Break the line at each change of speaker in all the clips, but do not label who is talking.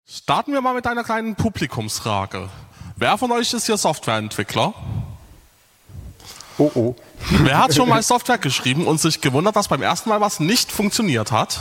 Starten wir mal mit einer kleinen Publikumsfrage. Wer von euch ist hier Softwareentwickler?
Oh.
Wer hat schon mal Software geschrieben und sich gewundert, dass beim ersten Mal was nicht funktioniert hat?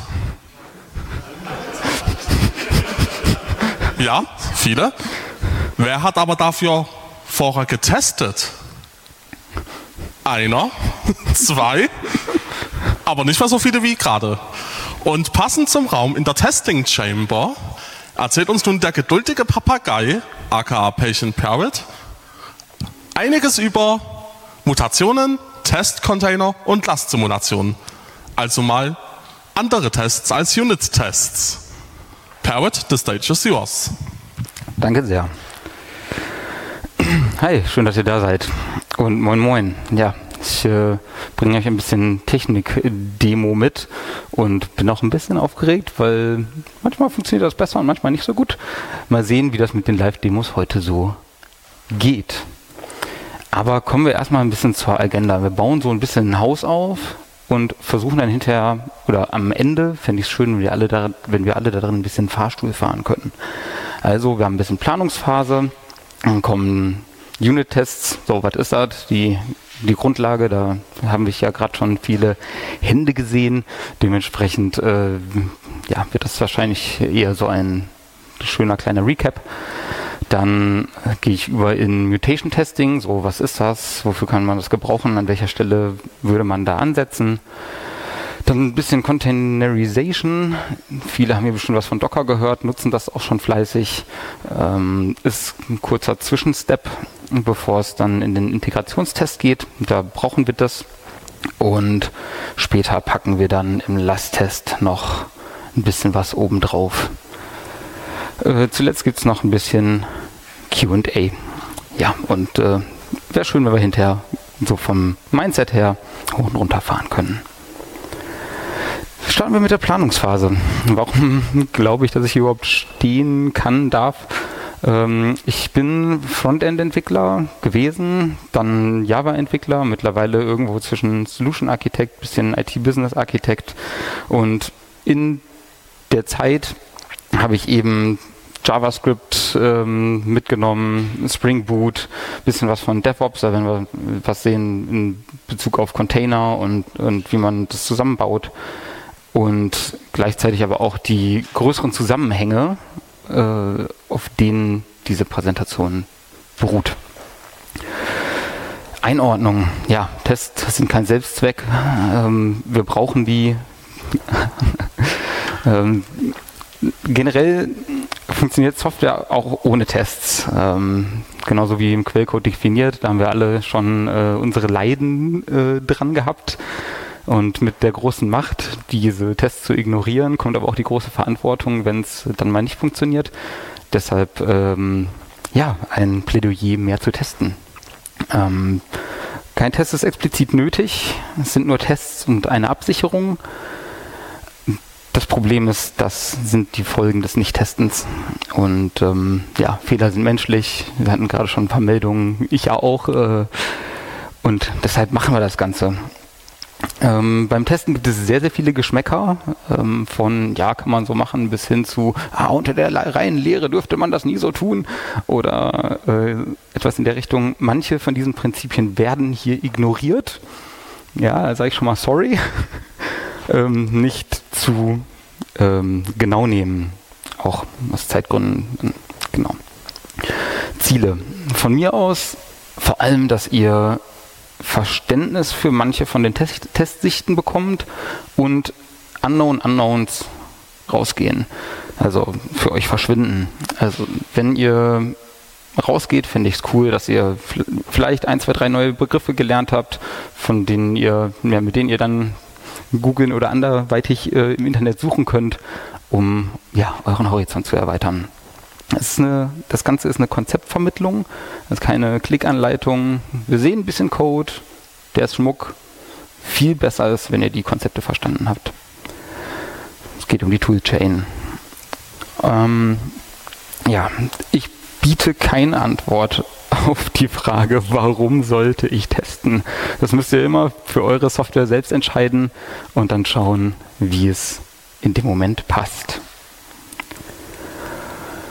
Ja, viele. Wer hat aber dafür vorher getestet? Einer, zwei, aber nicht mehr so viele wie gerade. Und passend zum Raum in der Testing Chamber erzählt uns nun der geduldige Papagei, aka Patient Parrot, einiges über Mutationen, Testcontainer und Lastsimulationen. Also mal andere Tests als Unit-Tests. Parrot, the stage is yours.
Danke sehr. Hi, schön, dass ihr da seid. Und moin moin. Ja, ich bringe euch ein bisschen Technik-Demo mit und bin auch ein bisschen aufgeregt, weil manchmal funktioniert das besser und manchmal nicht so gut. Mal sehen, wie das mit den Live-Demos heute so geht. Aber kommen wir erstmal ein bisschen zur Agenda. Wir bauen so ein bisschen ein Haus auf und versuchen dann hinterher, oder am Ende, fände ich es schön, wenn wir alle da drin ein bisschen Fahrstuhl fahren könnten. Also wir haben ein bisschen Planungsphase, dann kommen Unit-Tests, so was ist das, die Grundlage, da haben wir ja gerade schon viele Hände gesehen, dementsprechend wird das wahrscheinlich eher so ein schöner kleiner Recap. Dann gehe ich über in Mutation Testing, so was ist das, wofür kann man das gebrauchen, an welcher Stelle würde man da ansetzen. Dann ein bisschen Containerization, viele haben hier bestimmt was von Docker gehört, nutzen das auch schon fleißig, ist ein kurzer Zwischenstep, bevor es dann in den Integrationstest geht, da brauchen wir das und später packen wir dann im Lasttest noch ein bisschen was obendrauf. Zuletzt gibt es noch ein bisschen Q&A. Ja, und wäre schön, wenn wir hinterher so vom Mindset her hoch und runter fahren können. Starten wir mit der Planungsphase. Warum glaube ich, dass ich hier überhaupt stehen kann, darf? Ich bin Frontend-Entwickler gewesen, dann Java-Entwickler, mittlerweile irgendwo zwischen Solution-Architekt, bisschen IT-Business-Architekt. Und in der Zeit habe ich eben JavaScript mitgenommen, Spring Boot, bisschen was von DevOps, da werden wir was sehen in Bezug auf Container und wie man das zusammenbaut. Und gleichzeitig aber auch die größeren Zusammenhänge, auf denen diese Präsentation beruht. Einordnung, ja, Tests sind kein Selbstzweck. Wir brauchen die. Generell funktioniert Software auch ohne Tests. Genauso wie im Quellcode definiert, da haben wir alle schon unsere Leiden dran gehabt. Und mit der großen Macht, diese Tests zu ignorieren, kommt aber auch die große Verantwortung, wenn es dann mal nicht funktioniert. Deshalb ein Plädoyer mehr zu testen. Kein Test ist explizit nötig, es sind nur Tests und eine Absicherung. Das Problem ist, das sind die Folgen des Nicht-Testens. Und Fehler sind menschlich. Wir hatten gerade schon ein paar Meldungen, ich ja auch. Und deshalb machen wir das Ganze. Beim Testen gibt es sehr, sehr viele Geschmäcker, von ja, kann man so machen, bis hin zu unter der reinen Lehre dürfte man das nie so tun oder etwas in der Richtung. Manche von diesen Prinzipien werden hier ignoriert. Ja, da sage ich schon mal sorry. Nicht zu genau nehmen, auch aus Zeitgründen. Genau. Ziele. Von mir aus vor allem, dass ihr Verständnis für manche von den Testsichten bekommt und Unknowns rausgehen. Also für euch verschwinden. Also wenn ihr rausgeht, finde ich es cool, dass ihr vielleicht 1, 2, 3 neue Begriffe gelernt habt, mit denen ihr dann googeln oder anderweitig im Internet suchen könnt, um euren Horizont zu erweitern. Das Ganze ist eine Konzeptvermittlung, das ist keine Klickanleitung. Wir sehen ein bisschen Code, der ist Schmuck. Viel besser ist, wenn ihr die Konzepte verstanden habt. Es geht um die Toolchain. Ich biete keine Antwort auf die Frage, warum sollte ich testen. Das müsst ihr immer für eure Software selbst entscheiden und dann schauen, wie es in dem Moment passt.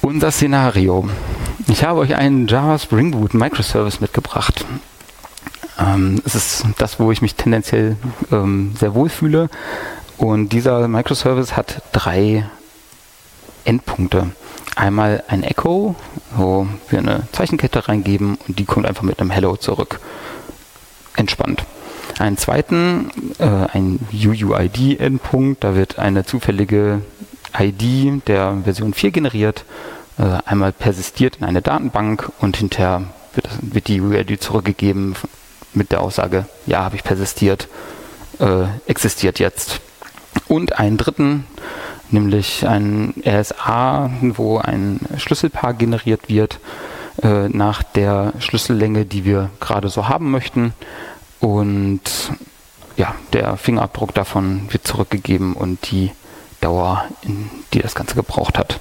Unser Szenario. Ich habe euch einen Java Spring Boot Microservice mitgebracht. Es ist das, wo ich mich tendenziell sehr wohl fühle. Und dieser Microservice hat 3 Endpunkte. Einmal ein Echo, wo wir eine Zeichenkette reingeben und die kommt einfach mit einem Hello zurück. Entspannt. Einen zweiten, ein UUID-Endpunkt, da wird eine zufällige ID der Version 4 generiert, einmal persistiert in eine Datenbank und hinterher wird die UUID zurückgegeben mit der Aussage, ja, habe ich persistiert, existiert jetzt. Und einen dritten, nämlich ein RSA, wo ein Schlüsselpaar generiert wird nach der Schlüssellänge, die wir gerade so haben möchten. Und ja, der Fingerabdruck davon wird zurückgegeben und die Dauer, die das Ganze gebraucht hat.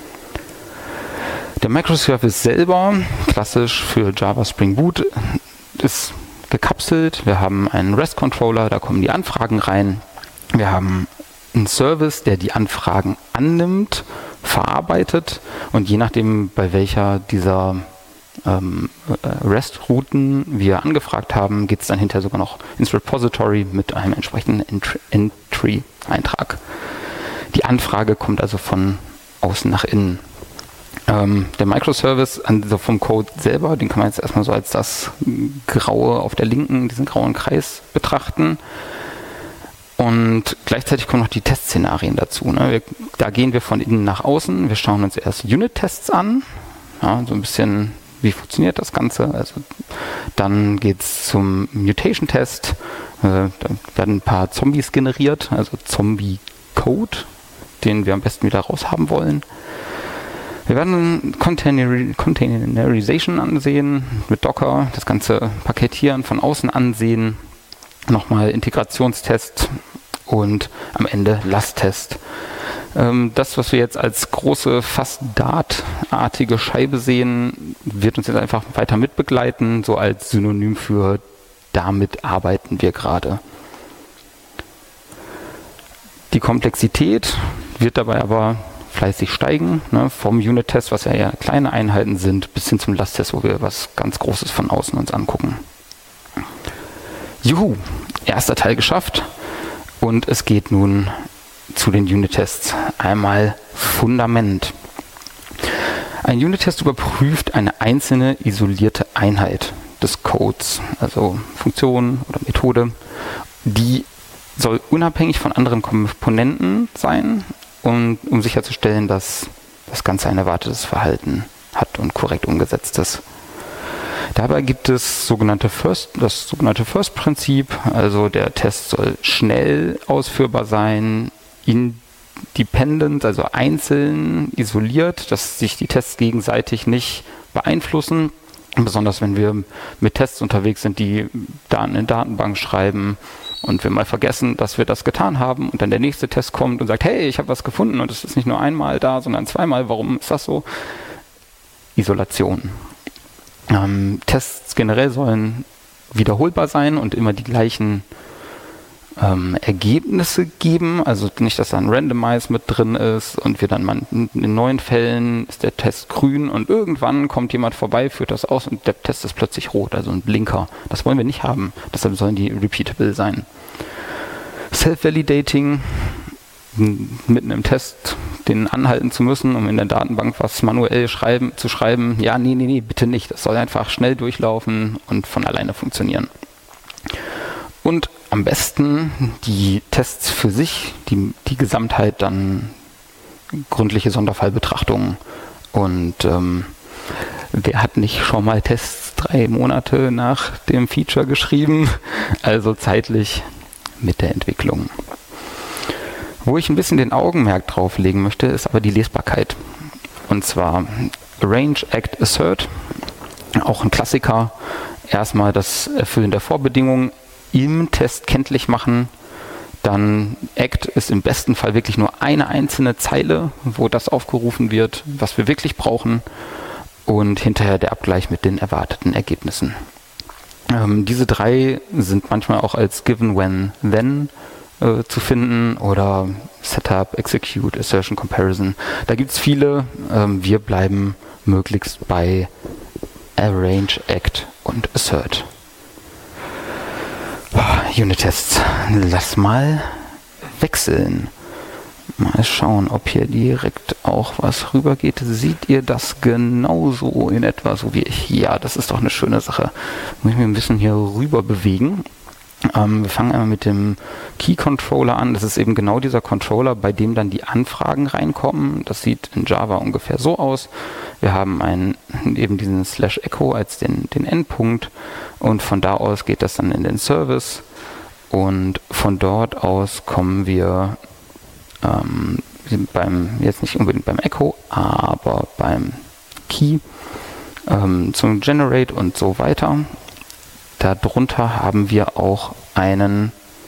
Der Microservice selber, klassisch für Java Spring Boot, ist gekapselt. Wir haben einen REST-Controller, da kommen die Anfragen rein. Wir haben einen Service, der die Anfragen annimmt, verarbeitet und je nachdem, bei welcher dieser REST-Routen wir angefragt haben, geht es dann hinterher sogar noch ins Repository mit einem entsprechenden Entry-Eintrag. Die Anfrage kommt also von außen nach innen. Der Microservice, also vom Code selber, den kann man jetzt erstmal so als das Graue auf der linken, diesen grauen Kreis betrachten. Und gleichzeitig kommen noch die Testszenarien dazu. Ne? Da gehen wir von innen nach außen. Wir schauen uns erst Unit-Tests an. Ja, so ein bisschen, wie funktioniert das Ganze. Also, dann geht es zum Mutation-Test. Da werden ein paar Zombies generiert, also Zombie-Code, den wir am besten wieder raushaben wollen. Wir werden Containerization ansehen, mit Docker, das ganze Paketieren von außen ansehen, nochmal Integrationstest und am Ende Lasttest. Das, was wir jetzt als große, fast Dart-artige Scheibe sehen, wird uns jetzt einfach weiter mitbegleiten, so als Synonym für damit arbeiten wir gerade. Die Komplexität wird dabei aber fleißig steigen, ne, vom Unit-Test, was ja eher kleine Einheiten sind, bis hin zum Lasttest, wo wir was ganz Großes von außen uns angucken. Juhu, erster Teil geschafft und es geht nun zu den Unit-Tests. Einmal Fundament. Ein Unit-Test überprüft eine einzelne isolierte Einheit des Codes, also Funktion oder Methode, die soll unabhängig von anderen Komponenten sein, um sicherzustellen, dass das Ganze ein erwartetes Verhalten hat und korrekt umgesetzt ist. Dabei gibt es das sogenannte First-Prinzip, also der Test soll schnell ausführbar sein, independent, also einzeln, isoliert, dass sich die Tests gegenseitig nicht beeinflussen. Besonders wenn wir mit Tests unterwegs sind, die Daten in Datenbank schreiben und wir mal vergessen, dass wir das getan haben und dann der nächste Test kommt und sagt, hey, ich habe was gefunden und es ist nicht nur einmal da, sondern zweimal. Warum ist das so? Isolation. Tests generell sollen wiederholbar sein und immer die gleichen Ergebnisse geben, also nicht, dass da ein Randomize mit drin ist und wir dann mal in 9 Fällen ist der Test grün und irgendwann kommt jemand vorbei, führt das aus und der Test ist plötzlich rot, also ein Blinker. Das wollen wir nicht haben, deshalb sollen die repeatable sein. Self-Validating, mitten im Test den anhalten zu müssen, um in der Datenbank was manuell zu schreiben, ja, nee, bitte nicht, das soll einfach schnell durchlaufen und von alleine funktionieren. Und am besten die Tests für sich, die Gesamtheit dann gründliche Sonderfallbetrachtungen. Und wer hat nicht schon mal Tests 3 Monate nach dem Feature geschrieben? Also zeitlich mit der Entwicklung. Wo ich ein bisschen den Augenmerk drauf legen möchte, ist aber die Lesbarkeit. Und zwar Arrange, Act, Assert, auch ein Klassiker. Erstmal das Erfüllen der Vorbedingungen im Test kenntlich machen. Dann Act ist im besten Fall wirklich nur eine einzelne Zeile, wo das aufgerufen wird, was wir wirklich brauchen. Und hinterher der Abgleich mit den erwarteten Ergebnissen. Diese 3 sind manchmal auch als Given, When, Then zu finden oder Setup, Execute, Assertion, Comparison. Da gibt es viele. Wir bleiben möglichst bei Arrange, Act und Assert. Unit-Tests. Lass mal wechseln. Mal schauen, ob hier direkt auch was rübergeht. Seht ihr das genauso in etwa so wie ich? Ja, das ist doch eine schöne Sache. Muss ich mir ein bisschen hier rüber bewegen. Wir fangen einmal mit dem Key-Controller an. Das ist eben genau dieser Controller, bei dem dann die Anfragen reinkommen. Das sieht in Java ungefähr so aus. Wir haben eben diesen /echo als den Endpunkt und von da aus geht das dann in den Service und von dort aus kommen wir jetzt nicht unbedingt beim Echo, aber beim Key zum Generate und so weiter. Darunter haben wir auch einen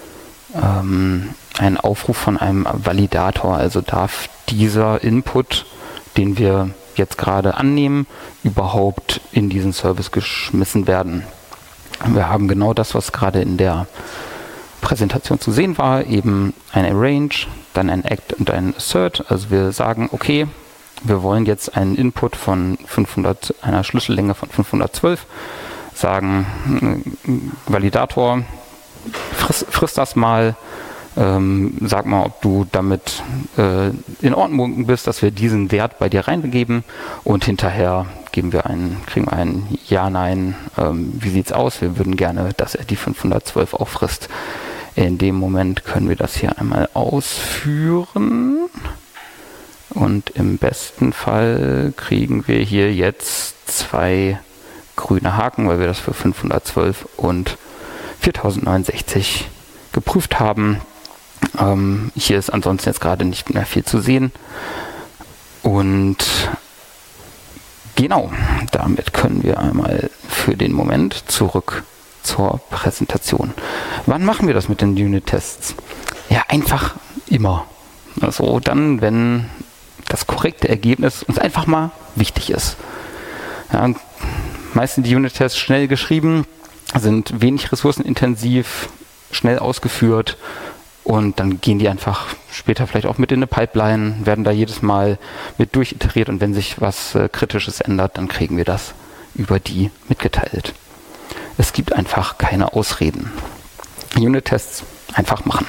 Aufruf von einem Validator. Also darf dieser Input, den wir jetzt gerade annehmen, überhaupt in diesen Service geschmissen werden. Wir haben genau das, was gerade in der Präsentation zu sehen war, eben ein Arrange, dann ein Act und ein Assert. Also wir sagen, okay, wir wollen jetzt einen Input von einer Schlüssellänge von 512, sagen, Validator, friss das mal, sag mal, ob du damit in Ordnung bist, dass wir diesen Wert bei dir reingeben und hinterher kriegen wir ein Ja, Nein, wie sieht's aus? Wir würden gerne, dass er die 512 auch frisst. In dem Moment können wir das hier einmal ausführen und im besten Fall kriegen wir hier jetzt 2 grüne Haken, weil wir das für 512 und 4069 geprüft haben. Hier ist ansonsten jetzt gerade nicht mehr viel zu sehen. Und genau, damit können wir einmal für den Moment zurück zur Präsentation. Wann machen wir das mit den Unit-Tests? Ja, einfach immer. Also dann, wenn das korrekte Ergebnis uns einfach mal wichtig ist. Ja, meistens die Unit-Tests schnell geschrieben, sind wenig ressourcenintensiv, schnell ausgeführt und dann gehen die einfach später vielleicht auch mit in eine Pipeline, werden da jedes Mal mit durchiteriert und wenn sich was Kritisches ändert, dann kriegen wir das über die mitgeteilt. Es gibt einfach keine Ausreden. Unit-Tests einfach machen.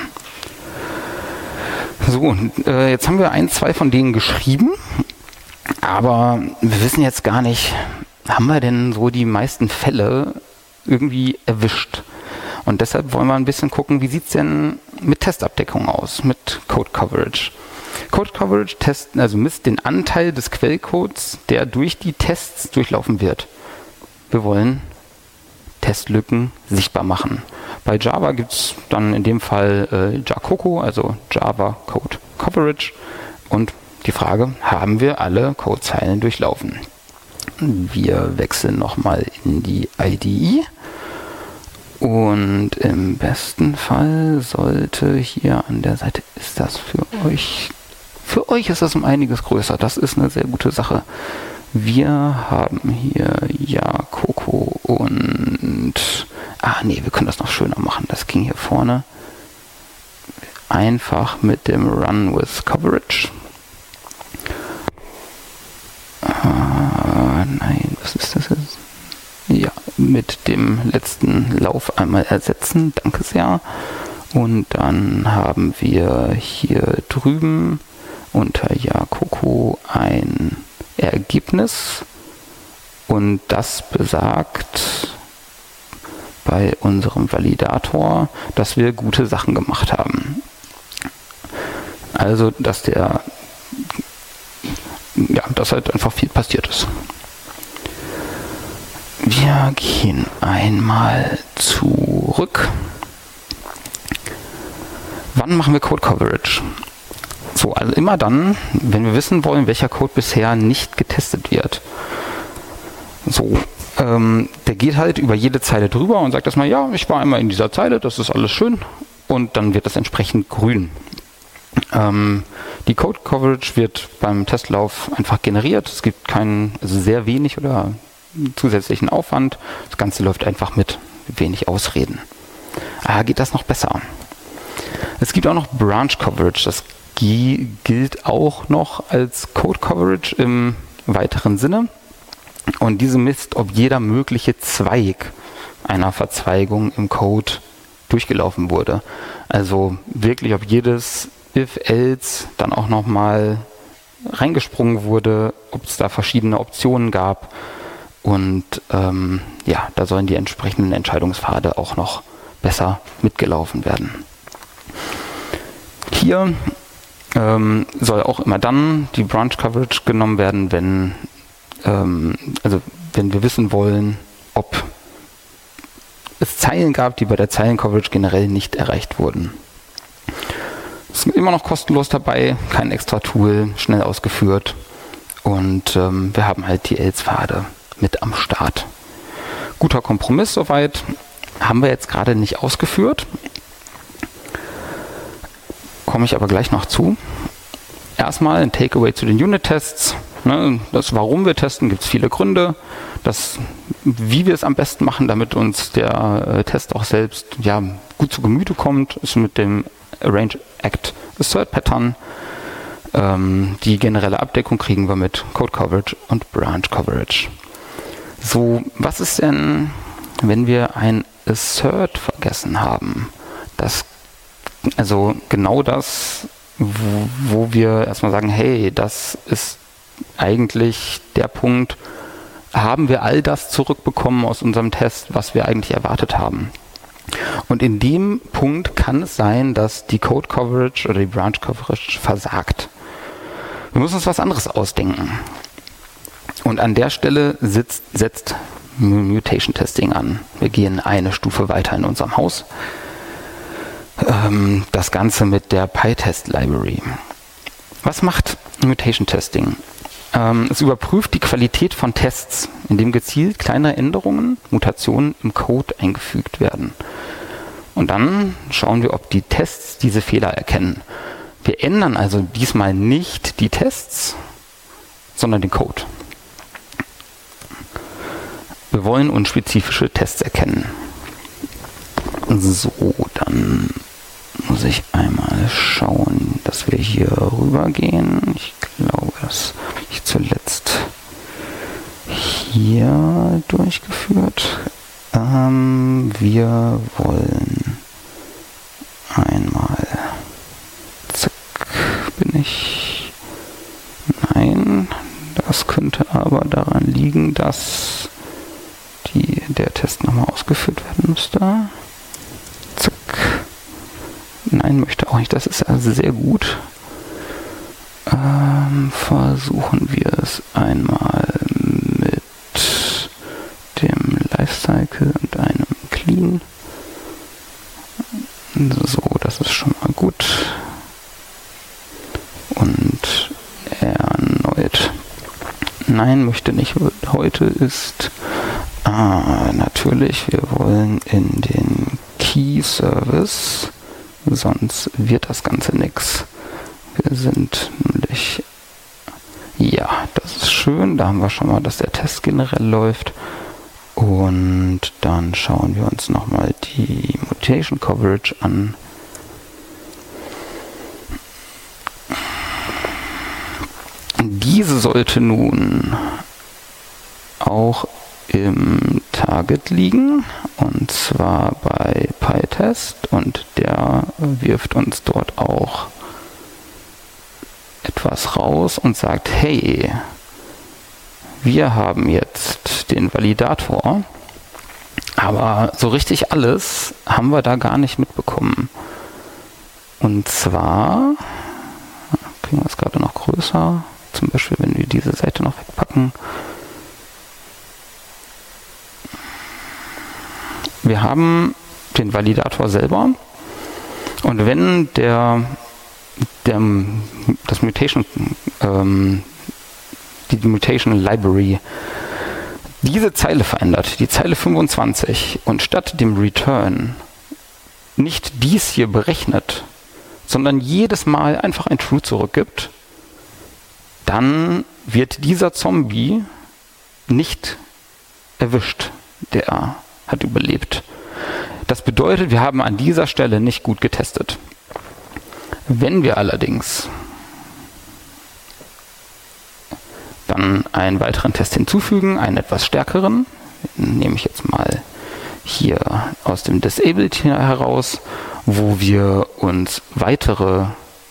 So, jetzt haben wir 2 von denen geschrieben, aber wir wissen jetzt gar nicht, haben wir denn so die meisten Fälle irgendwie erwischt? Und deshalb wollen wir ein bisschen gucken, wie sieht es denn mit Testabdeckung aus, mit Code Coverage. Code Coverage misst den Anteil des Quellcodes, der durch die Tests durchlaufen wird. Wir wollen Testlücken sichtbar machen. Bei Java gibt es dann in dem Fall JaCoCo, also Java Code Coverage. Und die Frage, haben wir alle Codezeilen durchlaufen? Wir wechseln nochmal in die IDE. Und im besten Fall sollte hier an der Seite, ist das für euch ist das um einiges größer. Das ist eine sehr gute Sache. Wir haben hier JaCoCo und wir können das noch schöner machen. Das ging hier vorne einfach mit dem Run with Coverage. Was ist das jetzt? Ja, mit dem letzten Lauf einmal ersetzen. Danke sehr. Und dann haben wir hier drüben unter JaCoCo ein Ergebnis und das besagt bei unserem Validator, dass wir gute Sachen gemacht haben. Also, dass halt einfach viel passiert ist. Wir gehen einmal zurück. Wann machen wir Code Coverage? So, also immer dann, wenn wir wissen wollen, welcher Code bisher nicht getestet wird. So, der geht halt über jede Zeile drüber und sagt erstmal, ja, ich war einmal in dieser Zeile, das ist alles schön und dann wird das entsprechend grün. Die Code Coverage wird beim Testlauf einfach generiert. Es gibt sehr wenig oder zusätzlichen Aufwand. Das Ganze läuft einfach mit wenig Ausreden. Geht das noch besser? Es gibt auch noch Branch Coverage. Das gilt auch noch als Code Coverage im weiteren Sinne. Und diese misst, ob jeder mögliche Zweig einer Verzweigung im Code durchgelaufen wurde. Also wirklich, ob jedes If-Else dann auch nochmal reingesprungen wurde, ob es da verschiedene Optionen gab. Und da sollen die entsprechenden Entscheidungspfade auch noch besser mitgelaufen werden. Hier soll auch immer dann die Branch Coverage genommen werden, wenn wir wissen wollen, ob es Zeilen gab, die bei der Zeilen-Coverage generell nicht erreicht wurden. Es ist immer noch kostenlos dabei, kein extra Tool, schnell ausgeführt und wir haben halt die Else-Pfade mit am Start. Guter Kompromiss soweit, haben wir jetzt gerade nicht ausgeführt, komme ich aber gleich noch zu. Erstmal ein Takeaway zu den Unit-Tests. Das Warum wir testen, gibt es viele Gründe. Wie wir es am besten machen, damit uns der Test auch selbst gut zu Gemüte kommt, ist mit dem Arrange Act Assert Pattern. Die generelle Abdeckung kriegen wir mit Code Coverage und Branch Coverage. So, was ist denn, wenn wir ein Assert vergessen haben? Genau das, wo wir erstmal sagen, hey, das ist eigentlich der Punkt, haben wir all das zurückbekommen aus unserem Test, was wir eigentlich erwartet haben. Und in dem Punkt kann es sein, dass die Code Coverage oder die Branch Coverage versagt. Wir müssen uns was anderes ausdenken. Und an der Stelle setzt Mutation Testing an. Wir gehen eine Stufe weiter in unserem Haus. Das Ganze mit der PyTest Library. Was macht Mutation Testing? Es überprüft die Qualität von Tests, indem gezielt kleine Änderungen, Mutationen im Code eingefügt werden. Und dann schauen wir, ob die Tests diese Fehler erkennen. Wir ändern also diesmal nicht die Tests, sondern den Code. Wir wollen unspezifische Tests erkennen. So, dann muss ich einmal schauen, dass wir hier rübergehen. Ich glaube, das habe ich zuletzt hier durchgeführt. Wir wollen einmal, zack, nein, das könnte aber daran liegen, dass der Test nochmal ausgeführt werden müsste. Zack. Nein, möchte auch nicht. Das ist also sehr gut. Versuchen wir es einmal mit dem Lifecycle und einem Clean. So, das ist schon mal gut. Und erneut. Nein, möchte nicht. Heute ist natürlich, wir wollen in den Key Service, sonst wird das Ganze nichts. Wir sind nämlich, das ist schön, da haben wir schon mal, dass der Test generell läuft. Und dann schauen wir uns nochmal die Mutation Coverage an. Diese sollte nun auch im Target liegen, und zwar bei PyTest, und der wirft uns dort auch etwas raus und sagt, hey, wir haben jetzt den Validator, aber so richtig alles haben wir da gar nicht mitbekommen. Und zwar, kriegen wir es gerade noch größer, zum Beispiel wenn wir diese Seite noch wegpacken. Wir haben den Validator selber, und wenn das Mutation, die Mutation Library diese Zeile verändert, die Zeile 25, und statt dem Return nicht dies hier berechnet, sondern jedes Mal einfach ein True zurückgibt, dann wird dieser Zombie nicht erwischt. Der hat überlebt. Das bedeutet, wir haben an dieser Stelle nicht gut getestet. Wenn wir allerdings dann einen weiteren Test hinzufügen, einen etwas stärkeren, nehme ich jetzt mal hier aus dem Disabled heraus, wo wir uns weitere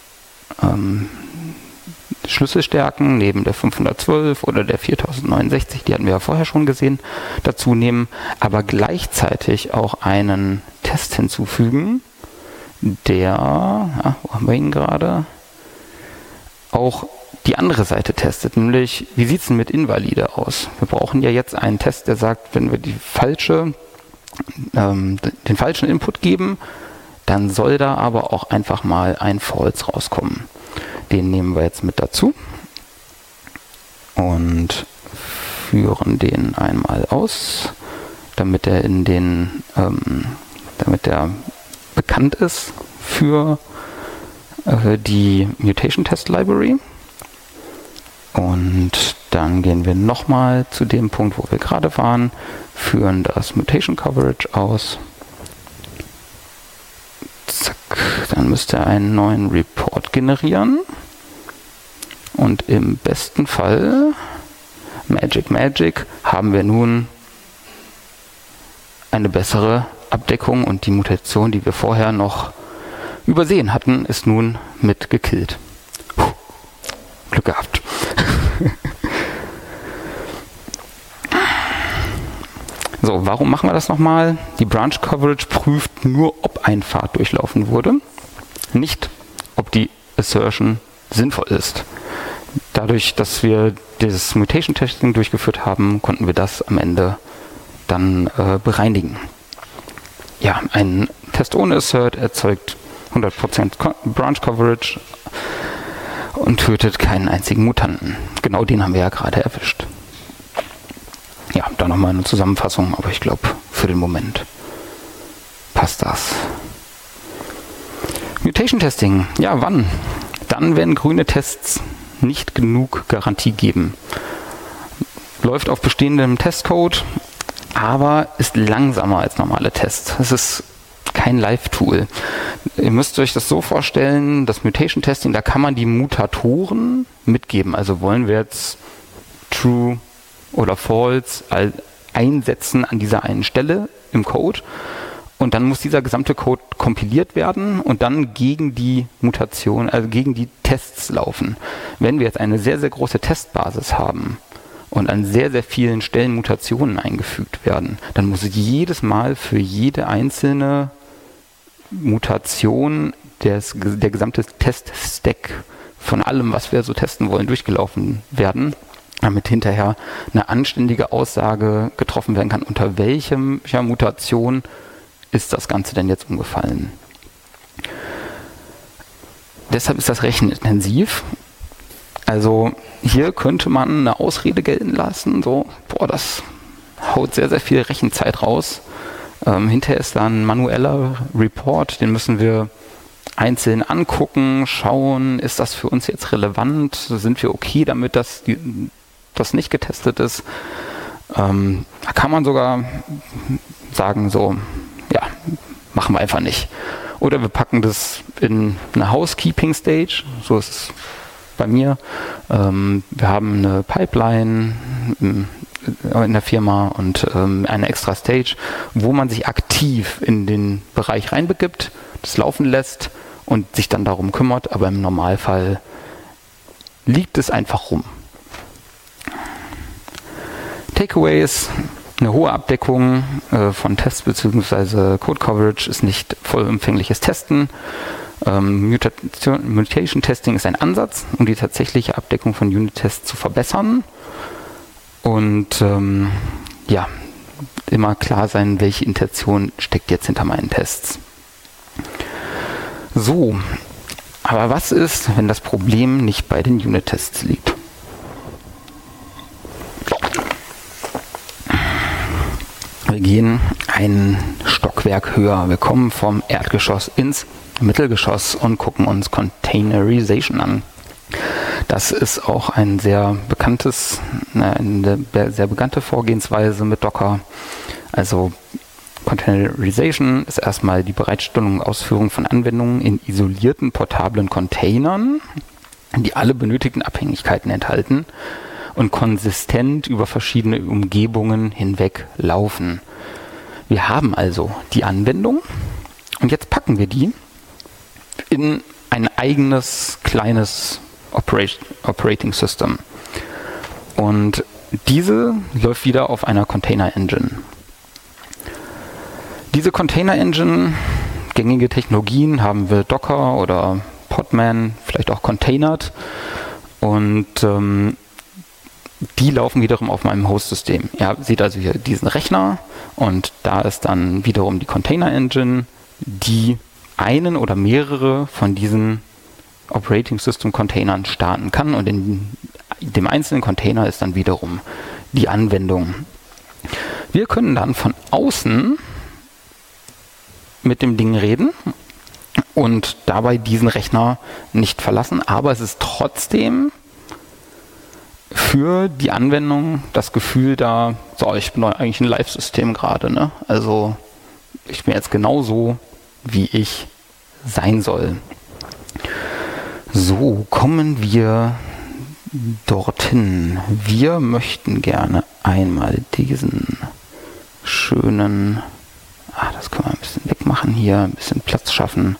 Schlüsselstärken neben der 512 oder der 4069, die hatten wir ja vorher schon gesehen, dazu nehmen, aber gleichzeitig auch einen Test hinzufügen, der, wo haben wir ihn gerade, auch die andere Seite testet, nämlich wie sieht es denn mit Invalide aus? Wir brauchen ja jetzt einen Test, der sagt, wenn wir den falschen Input geben, dann soll da aber auch einfach mal ein False rauskommen. Den nehmen wir jetzt mit dazu und führen den einmal aus, damit er damit er bekannt ist für die Mutation Test Library. Und dann gehen wir nochmal zu dem Punkt, wo wir gerade waren, führen das Mutation Coverage aus. Zack, dann müsste er einen neuen Report generieren. Und im besten Fall, Magic, haben wir nun eine bessere Abdeckung und die Mutation, die wir vorher noch übersehen hatten, ist nun mit gekillt. Glück gehabt. So, warum machen wir das nochmal? Die Branch Coverage prüft nur, ob ein Pfad durchlaufen wurde, nicht ob die Assertion sinnvoll ist. Dadurch, dass wir dieses Mutation Testing durchgeführt haben, konnten wir das am Ende dann bereinigen. Ja, ein Test ohne Assert erzeugt 100% Branch Coverage und tötet keinen einzigen Mutanten. Genau den haben wir ja gerade erwischt. Ja, da nochmal eine Zusammenfassung, aber ich glaube, für den Moment passt das. Mutation Testing, ja, wann? Dann, wenn grüne Tests nicht genug Garantie geben. Läuft auf bestehendem Testcode, aber ist langsamer als normale Tests. Es ist kein Live-Tool. Ihr müsst euch das so vorstellen, das Mutation Testing, da kann man die Mutatoren mitgeben. Also wollen wir jetzt True oder False einsetzen an dieser einen Stelle im Code. Und dann muss dieser gesamte Code kompiliert werden und dann gegen die Mutation, also gegen die Tests laufen. Wenn wir jetzt eine sehr, sehr große Testbasis haben und an sehr, sehr vielen Stellen Mutationen eingefügt werden, dann muss jedes Mal für jede einzelne Mutation der gesamte Test-Stack von allem, was wir so testen wollen, durchgelaufen werden, damit hinterher eine anständige Aussage getroffen werden kann, unter welcher Mutation ist das Ganze denn jetzt umgefallen. Deshalb ist das rechenintensiv. Also hier könnte man eine Ausrede gelten lassen, so, das haut sehr, sehr viel Rechenzeit raus. Hinterher ist da ein manueller Report, den müssen wir einzeln angucken, schauen, ist das für uns jetzt relevant, sind wir okay damit, dass das nicht getestet ist. Da kann man sogar sagen, so, ja, machen wir einfach nicht. Oder wir packen das in eine Housekeeping Stage, so ist es bei mir. Wir haben eine Pipeline in der Firma und eine extra Stage, wo man sich aktiv in den Bereich reinbegibt, das laufen lässt und sich dann darum kümmert, aber im Normalfall liegt es einfach rum. Takeaways: Eine hohe Abdeckung von Tests bzw. Code Coverage ist nicht vollumfängliches Testen. Mutation Testing ist ein Ansatz, um die tatsächliche Abdeckung von Unit-Tests zu verbessern. Und ja, immer klar sein, welche Intention steckt jetzt hinter meinen Tests. So, aber was ist, wenn das Problem nicht bei den Unit-Tests liegt? Wir gehen ein Stockwerk höher. Wir kommen vom Erdgeschoss ins Mittelgeschoss und gucken uns Containerization an. Das ist auch eine sehr bekannte Vorgehensweise mit Docker. Also Containerization ist erstmal die Bereitstellung und Ausführung von Anwendungen in isolierten, portablen Containern, die alle benötigten Abhängigkeiten enthalten und konsistent über verschiedene Umgebungen hinweg laufen. Wir haben also die Anwendung und jetzt packen wir die in ein eigenes kleines Operating System. Und diese läuft wieder auf einer Container Engine. Diese Container Engine, gängige Technologien, haben wir Docker oder Podman, vielleicht auch Containerd. Und die laufen wiederum auf meinem Host-System. Ihr seht also hier diesen Rechner und da ist dann wiederum die Container Engine, die einen oder mehrere von diesen Operating System Containern starten kann und in dem einzelnen Container ist dann wiederum die Anwendung. Wir können dann von außen mit dem Ding reden und dabei diesen Rechner nicht verlassen, aber es ist trotzdem für die Anwendung das Gefühl da, so, ich bin eigentlich ein Live-System gerade, ne? Also ich bin jetzt genauso, wie ich sein soll. So, kommen wir dorthin. Wir möchten gerne einmal diesen schönen, das können wir ein bisschen wegmachen hier, ein bisschen Platz schaffen.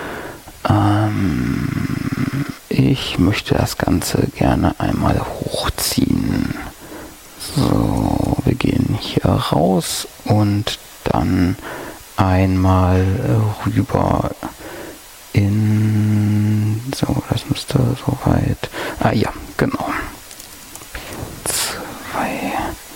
Ich möchte das Ganze gerne einmal hochziehen. So, wir gehen hier raus und dann einmal rüber in, so, das müsste soweit, ja, genau. 2.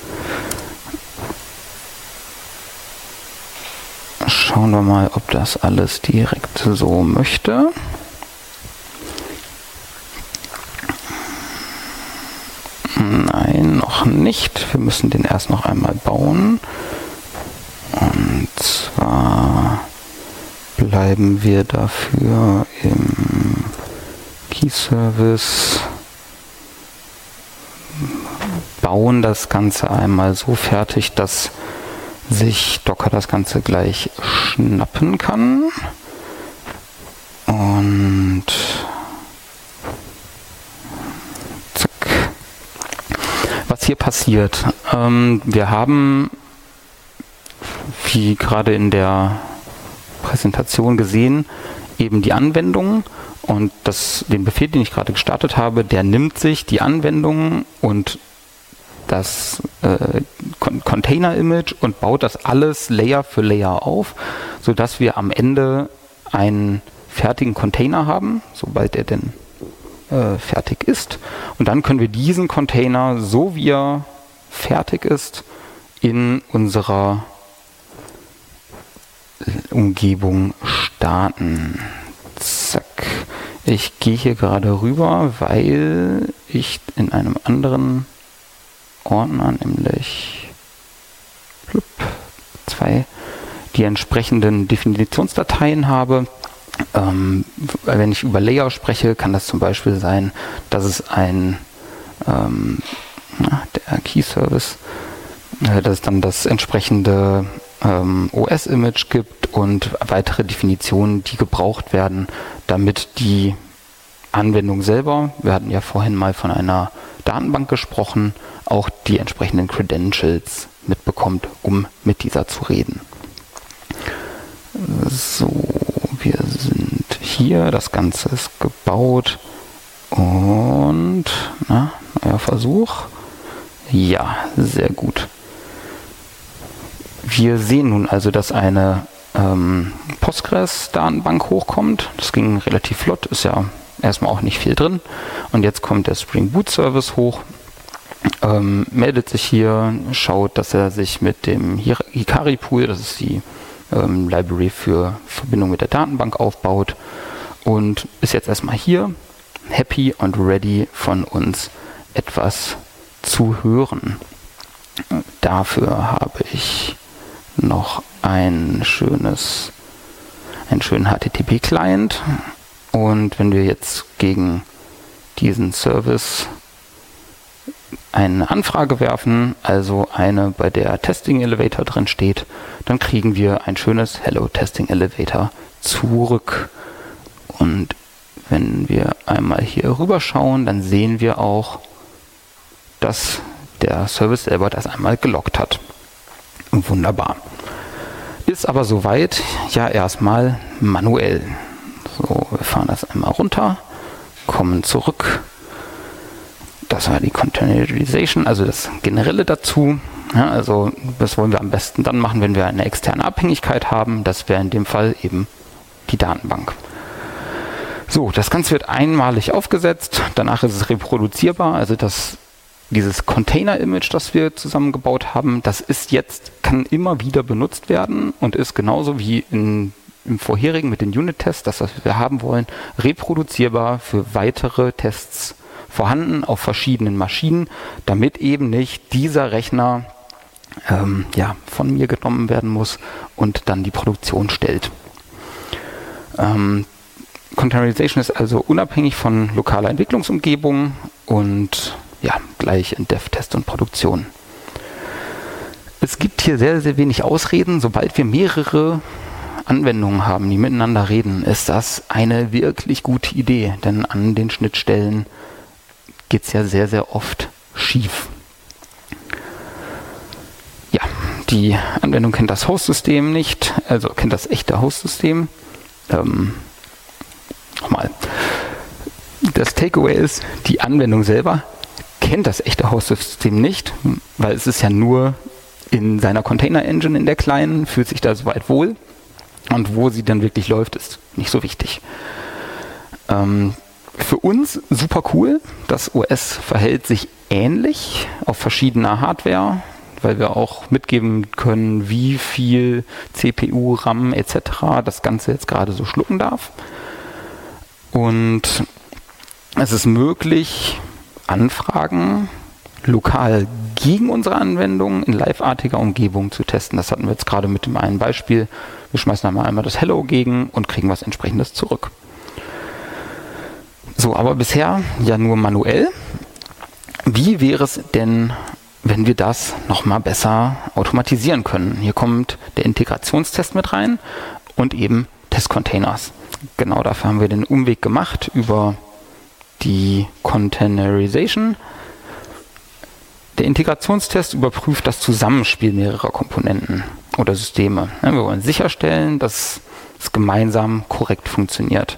Schauen wir mal, ob das alles direkt so möchte. Nein, noch nicht. Wir müssen den erst noch einmal bauen. Und zwar bleiben wir dafür im Key-Service, bauen das Ganze einmal so fertig, dass sich Docker das Ganze gleich schnappen kann. Und zack. Was hier passiert, wir haben, wie gerade in der Präsentation gesehen, eben die Anwendung und den Befehl, den ich gerade gestartet habe, der nimmt sich die Anwendung und das Container-Image und baut das alles Layer für Layer auf, sodass wir am Ende einen fertigen Container haben, sobald er denn fertig ist. Und dann können wir diesen Container, so wie er fertig ist, in unserer Umgebung starten. Zack. Ich gehe hier gerade rüber, weil ich in einem anderen Ordner, nämlich 2, die entsprechenden Definitionsdateien habe. Wenn ich über Layer spreche, kann das zum Beispiel sein, dass es der Key-Service, dass es dann das entsprechende OS-Image gibt und weitere Definitionen, die gebraucht werden, damit die Anwendung selber, wir hatten ja vorhin mal von einer Datenbank gesprochen, auch die entsprechenden Credentials mitbekommt, um mit dieser zu reden. So, wir sind hier, das Ganze ist gebaut und, neuer Versuch. Ja, sehr gut. Wir sehen nun also, dass eine Postgres-Datenbank hochkommt. Das ging relativ flott, ist ja erstmal auch nicht viel drin. Und jetzt kommt der Spring Boot Service hoch, meldet sich hier, schaut, dass er sich mit dem Hikari Pool, das ist die Library für Verbindung mit der Datenbank, aufbaut und ist jetzt erstmal hier, happy und ready von uns etwas zu hören. Dafür habe ich noch einen schönen HTTP-Client und wenn wir jetzt gegen diesen Service eine Anfrage werfen, also eine, bei der Testing Elevator drin steht, dann kriegen wir ein schönes Hello Testing Elevator zurück. Und wenn wir einmal hier rüber schauen, dann sehen wir auch, dass der Service selber das einmal geloggt hat. Wunderbar. Ist aber soweit ja erstmal manuell. So, wir fahren das einmal runter, kommen zurück. Das war die Containerization, also das Generelle dazu. Ja, also das wollen wir am besten dann machen, wenn wir eine externe Abhängigkeit haben. Das wäre in dem Fall eben die Datenbank. So, das Ganze wird einmalig aufgesetzt. Danach ist es reproduzierbar. Also dieses Container-Image, das wir zusammengebaut haben, kann immer wieder benutzt werden und ist genauso wie im vorherigen mit den Unit-Tests, das, was wir haben wollen, reproduzierbar für weitere Tests vorhanden auf verschiedenen Maschinen, damit eben nicht dieser Rechner von mir genommen werden muss und dann die Produktion stellt. Containerization ist also unabhängig von lokaler Entwicklungsumgebung und gleich in Dev, Test und Produktion. Es gibt hier sehr, sehr wenig Ausreden. Sobald wir mehrere Anwendungen haben, die miteinander reden, ist das eine wirklich gute Idee, denn an den Schnittstellen geht es ja sehr, sehr oft schief. Ja, die Anwendung kennt das Host-System nicht, also kennt das echte Host-System. Nochmal. Das Takeaway ist, die Anwendung selber kennt das echte Host-System nicht, weil es ist ja nur in seiner Container-Engine in der kleinen, fühlt sich da soweit wohl. Und wo sie dann wirklich läuft, ist nicht so wichtig. Für uns super cool. Das OS verhält sich ähnlich auf verschiedener Hardware, weil wir auch mitgeben können, wie viel CPU, RAM etc. das Ganze jetzt gerade so schlucken darf. Und es ist möglich, Anfragen lokal gegen unsere Anwendung in live-artiger Umgebung zu testen. Das hatten wir jetzt gerade mit dem einen Beispiel. Wir schmeißen einmal das Hello gegen und kriegen was Entsprechendes zurück. So, aber bisher ja nur manuell. Wie wäre es denn, wenn wir das nochmal besser automatisieren können? Hier kommt der Integrationstest mit rein und eben Testcontainers. Genau dafür haben wir den Umweg gemacht über die Containerization. Der Integrationstest überprüft das Zusammenspiel mehrerer Komponenten oder Systeme. Wir wollen sicherstellen, dass es gemeinsam korrekt funktioniert.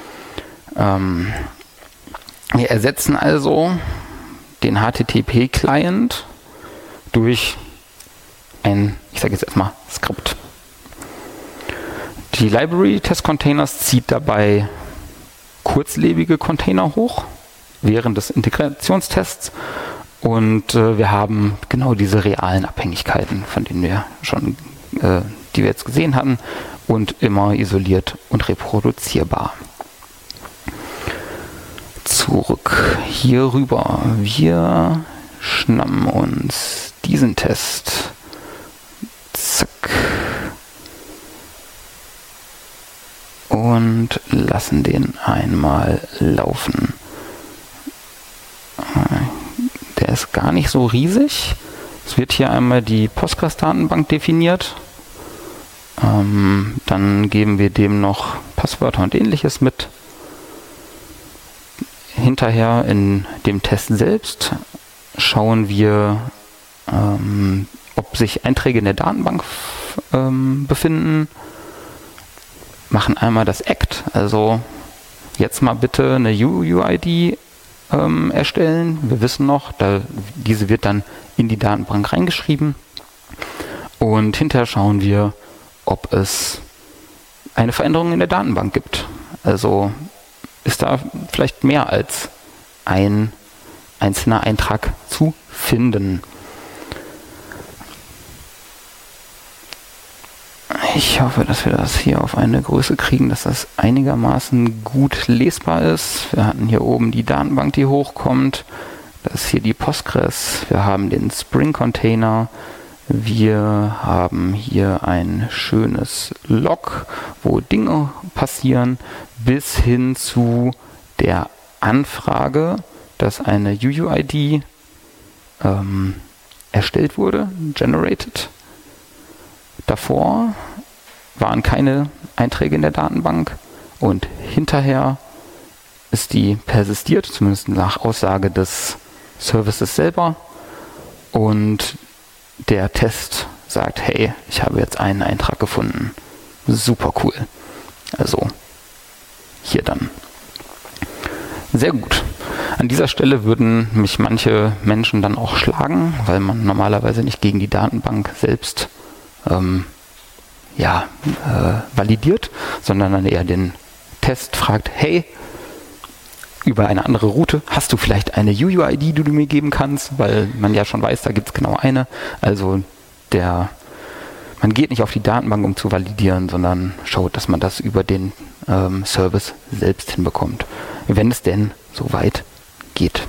Wir ersetzen also den HTTP-Client durch ein, ich sage jetzt erstmal, Skript. Die Library Test Containers zieht dabei kurzlebige Container hoch während des Integrationstests und wir haben genau diese realen Abhängigkeiten, von denen wir schon, die wir jetzt gesehen hatten, und immer isoliert und reproduzierbar. Zurück hier rüber. Wir schnappen uns diesen Test. Zack. Und lassen den einmal laufen. Der ist gar nicht so riesig. Es wird hier einmal die Postgres-Datenbank definiert. Dann geben wir dem noch Passwörter und ähnliches mit. Hinterher in dem Test selbst schauen wir, ob sich Einträge in der Datenbank befinden. Machen einmal das ACT, also jetzt mal bitte eine UUID erstellen. Wir wissen noch, diese wird dann in die Datenbank reingeschrieben. Und hinterher schauen wir, ob es eine Veränderung in der Datenbank gibt. Also ist da vielleicht mehr als ein einzelner Eintrag zu finden. Ich hoffe, dass wir das hier auf eine Größe kriegen, dass das einigermaßen gut lesbar ist. Wir hatten hier oben die Datenbank, die hochkommt. Das ist hier die Postgres. Wir haben den Spring-Container. Wir haben hier ein schönes Log, wo Dinge passieren, bis hin zu der Anfrage, dass eine UUID erstellt wurde, generated. Davor waren keine Einträge in der Datenbank und hinterher ist die persistiert, zumindest nach Aussage des Services selber, und der Test sagt, hey, ich habe jetzt einen Eintrag gefunden. Super cool. Also hier dann. Sehr gut. An dieser Stelle würden mich manche Menschen dann auch schlagen, weil man normalerweise nicht gegen die Datenbank selbst validiert, sondern dann eher den Test fragt, hey, über eine andere Route, hast du vielleicht eine UUID, die du mir geben kannst, weil man ja schon weiß, da gibt es genau eine. Also man geht nicht auf die Datenbank, um zu validieren, sondern schaut, dass man das über den Service selbst hinbekommt, wenn es denn so weit geht.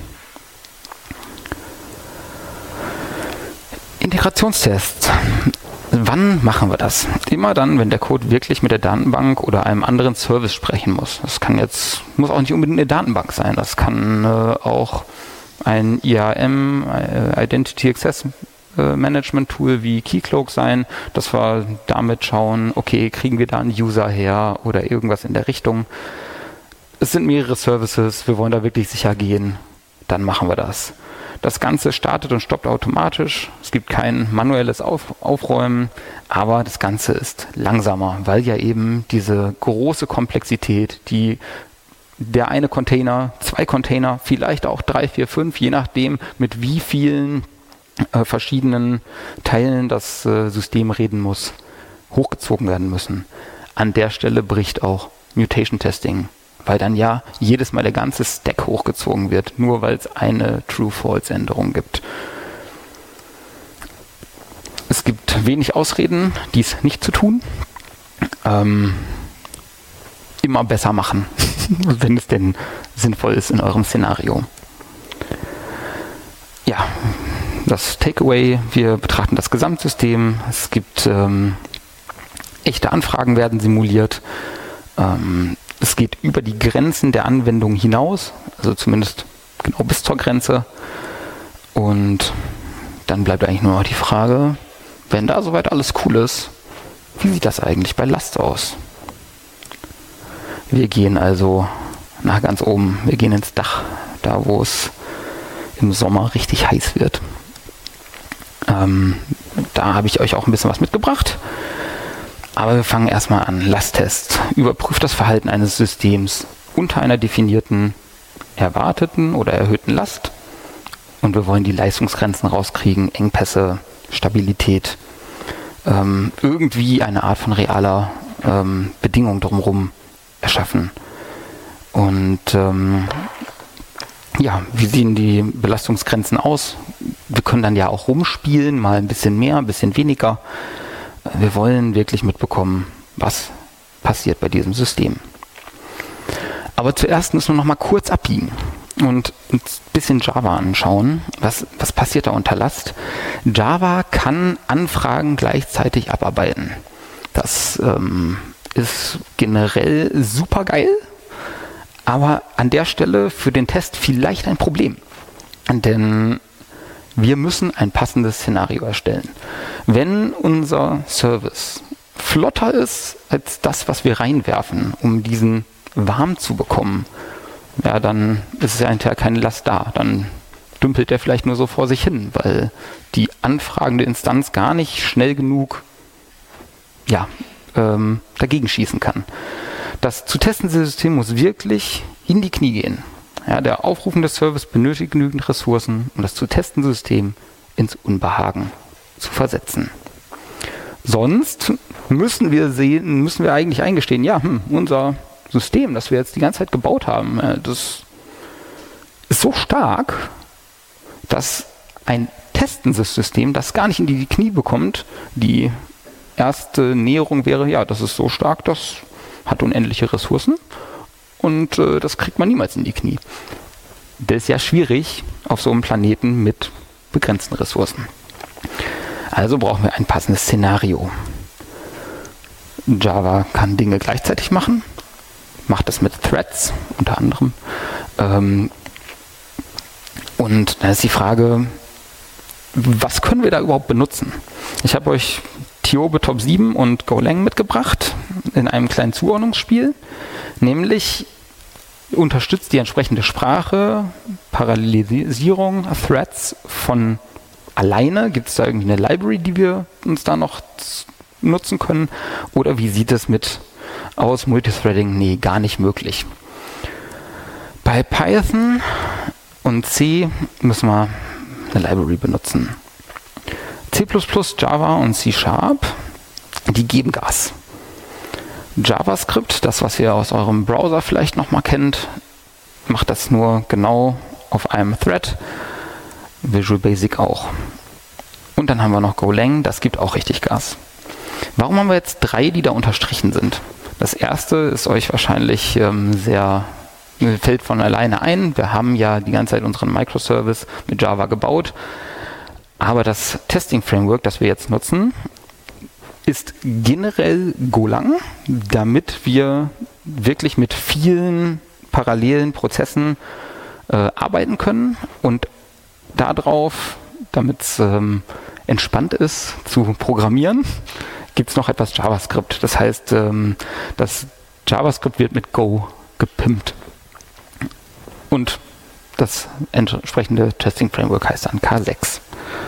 Integrationstests. Wann machen wir das? Immer dann, wenn der Code wirklich mit der Datenbank oder einem anderen Service sprechen muss. Das muss auch nicht unbedingt eine Datenbank sein. Das kann auch ein IAM, Identity Access Management Tool wie Keycloak sein, dass wir damit schauen, okay, kriegen wir da einen User her oder irgendwas in der Richtung. Es sind mehrere Services, wir wollen da wirklich sicher gehen, dann machen wir das. Das Ganze startet und stoppt automatisch. Es gibt kein manuelles Aufräumen, aber das Ganze ist langsamer, weil ja eben diese große Komplexität, der eine Container, 2 Container, vielleicht auch 3, 4, 5, je nachdem, mit wie vielen verschiedenen Teilen das System reden muss, hochgezogen werden müssen. An der Stelle bricht auch Mutation Testing, weil dann ja jedes Mal der ganze Stack hochgezogen wird, nur weil es eine True-False-Änderung gibt. Es gibt wenig Ausreden, dies nicht zu tun. Immer besser machen, wenn es denn sinnvoll ist in eurem Szenario. Ja, das Takeaway, wir betrachten das Gesamtsystem. Es gibt echte Anfragen werden simuliert. Es geht über die Grenzen der Anwendung hinaus, also zumindest genau bis zur Grenze. Und dann bleibt eigentlich nur noch die Frage, wenn da soweit alles cool ist, wie sieht das eigentlich bei Last aus? Wir gehen also nach ganz oben, wir gehen ins Dach, da wo es im Sommer richtig heiß wird. Da habe ich euch auch ein bisschen was mitgebracht. Aber wir fangen erstmal an. Lasttest. Überprüft das Verhalten eines Systems unter einer definierten, erwarteten oder erhöhten Last. Und wir wollen die Leistungsgrenzen rauskriegen, Engpässe, Stabilität, irgendwie eine Art von realer Bedingung drumherum erschaffen. Und wie sehen die Belastungsgrenzen aus? Wir können dann ja auch rumspielen, mal ein bisschen mehr, ein bisschen weniger. Wir wollen wirklich mitbekommen, was passiert bei diesem System. Aber zuerst müssen wir noch mal kurz abbiegen und ein bisschen Java anschauen. Was passiert da unter Last? Java kann Anfragen gleichzeitig abarbeiten. Das ist generell super geil, aber an der Stelle für den Test vielleicht ein Problem. Denn wir müssen ein passendes Szenario erstellen. Wenn unser Service flotter ist als das, was wir reinwerfen, um diesen warm zu bekommen, ja, dann ist ja hinterher keine Last da. Dann dümpelt der vielleicht nur so vor sich hin, weil die anfragende Instanz gar nicht schnell genug dagegen schießen kann. Das zu testende System muss wirklich in die Knie gehen. Ja, der aufrufende Service benötigt genügend Ressourcen, um das zu testende System ins Unbehagen zu versetzen. Sonst müssen wir eigentlich eingestehen, unser System, das wir jetzt die ganze Zeit gebaut haben, das ist so stark, dass ein testendes System das gar nicht in die Knie bekommt. Die erste Näherung wäre, das ist so stark, das hat unendliche Ressourcen. Und das kriegt man niemals in die Knie. Das ist ja schwierig auf so einem Planeten mit begrenzten Ressourcen. Also brauchen wir ein passendes Szenario. Java kann Dinge gleichzeitig machen. Macht das mit Threads unter anderem. Und dann ist die Frage, was können wir da überhaupt benutzen? Ich habe euch Tiobe Top 7 und Golang mitgebracht in einem kleinen Zuordnungsspiel, nämlich unterstützt die entsprechende Sprache, Parallelisierung, Threads von alleine. Gibt es da irgendwie eine Library, die wir uns da noch nutzen können? Oder wie sieht es mit aus Multithreading? Nee, gar nicht möglich. Bei Python und C müssen wir eine Library benutzen. C++, Java und C#, die geben Gas. JavaScript, das, was ihr aus eurem Browser vielleicht nochmal kennt, macht das nur genau auf einem Thread. Visual Basic auch. Und dann haben wir noch Golang, das gibt auch richtig Gas. Warum haben wir jetzt 3, die da unterstrichen sind? Das erste ist euch wahrscheinlich fällt von alleine ein. Wir haben ja die ganze Zeit unseren Microservice mit Java gebaut. Aber das Testing-Framework, das wir jetzt nutzen, ist generell Golang, damit wir wirklich mit vielen parallelen Prozessen arbeiten können und darauf, damit es entspannt ist zu programmieren, gibt es noch etwas JavaScript. Das heißt, das JavaScript wird mit Go gepimpt. Und das entsprechende Testing-Framework heißt dann K6.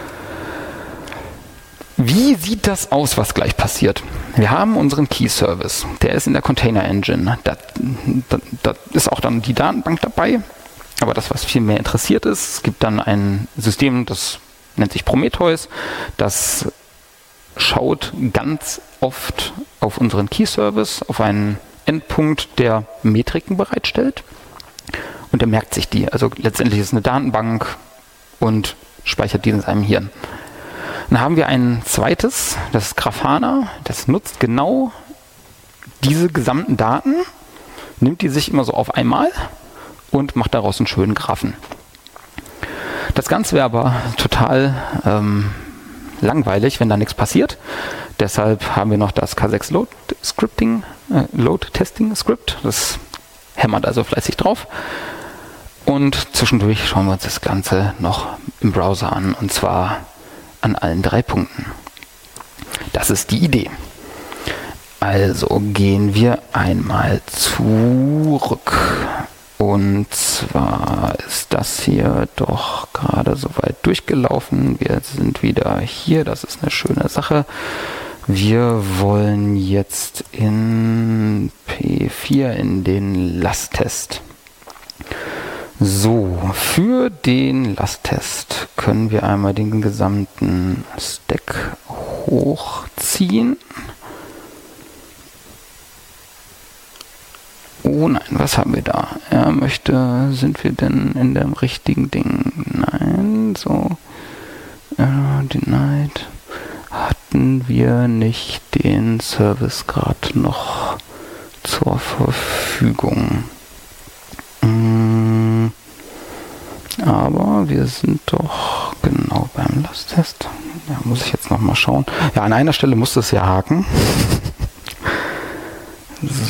Wie sieht das aus, was gleich passiert? Wir haben unseren Key-Service. Der ist in der Container-Engine. Da ist auch dann die Datenbank dabei. Aber das, was viel mehr interessiert ist, es gibt dann ein System, das nennt sich Prometheus. Das schaut ganz oft auf unseren Key-Service, auf einen Endpunkt, der Metriken bereitstellt. Und er merkt sich die. Also letztendlich ist es eine Datenbank und speichert die in seinem Hirn. Dann haben wir ein zweites, das ist Grafana, das nutzt genau diese gesamten Daten, nimmt die sich immer so auf einmal und macht daraus einen schönen Graphen. Das Ganze wäre aber total langweilig, wenn da nichts passiert. Deshalb haben wir noch das K6 Load Testing Script, das hämmert also fleißig drauf. Und zwischendurch schauen wir uns das Ganze noch im Browser an, und zwar an allen 3 Punkten. Das ist die Idee. Also gehen wir einmal zurück. Und zwar ist das hier doch gerade soweit durchgelaufen. Wir sind wieder hier. Das ist eine schöne Sache. Wir wollen jetzt in P4 in den Lasttest. So, für den Lasttest können wir einmal den gesamten Stack hochziehen. Oh nein, was haben wir da? Er möchte, sind wir denn in dem richtigen Ding? Nein, so. Denied. Hatten wir nicht den Service gerade noch zur Verfügung? Aber wir sind doch genau beim Lasttest. Ja, muss ich jetzt nochmal schauen. Ja, an einer Stelle muss das ja haken. So.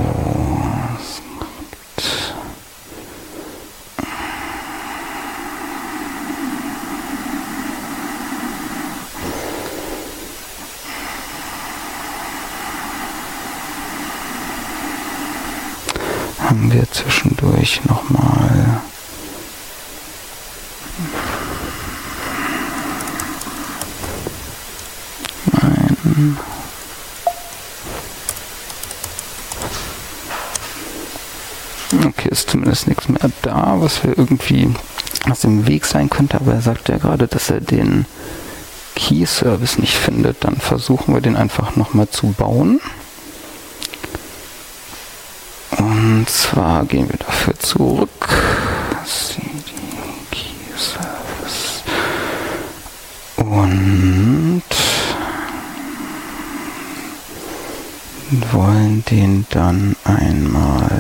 Haben wir zwischendurch nochmal okay, ist zumindest nichts mehr da, was wir irgendwie was im Weg sein könnte, aber er sagt ja gerade, dass er den Key-Service nicht findet. Dann versuchen wir den einfach nochmal zu bauen. Und zwar gehen wir dafür zurück. CD Key Service. Und wollen den dann einmal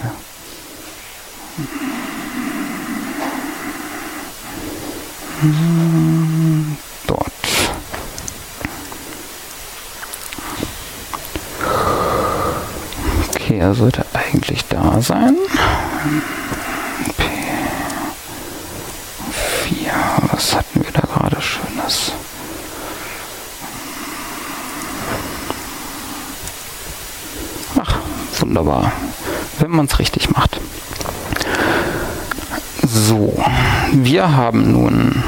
dort. Okay, er sollte eigentlich da sein. P4, was hatten wir da gerade schon? wunderbar, wenn man es richtig macht. So, wir haben nun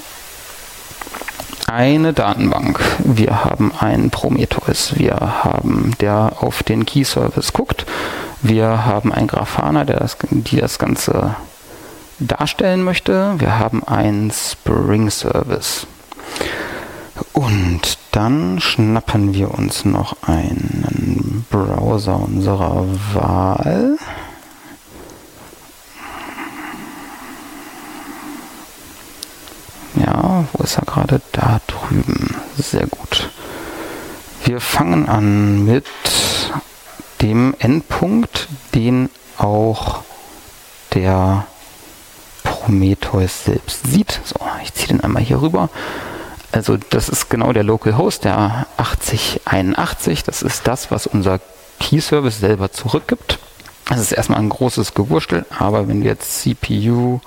eine Datenbank, wir haben einen Prometheus, wir haben, der auf den Key-Service guckt, wir haben einen Grafana, die das Ganze darstellen möchte, wir haben einen Spring-Service. Und dann schnappen wir uns noch einen Browser unserer Wahl. Ja, wo ist er gerade? Da drüben. Sehr gut. Wir fangen an mit dem Endpunkt, den auch der Prometheus selbst sieht. So, ich ziehe den einmal hier rüber. Also das ist genau der Localhost, der 8081. Das ist das, was unser Key-Service selber zurückgibt. Das ist erstmal ein großes Gewurstel, aber wenn wir jetzt CPU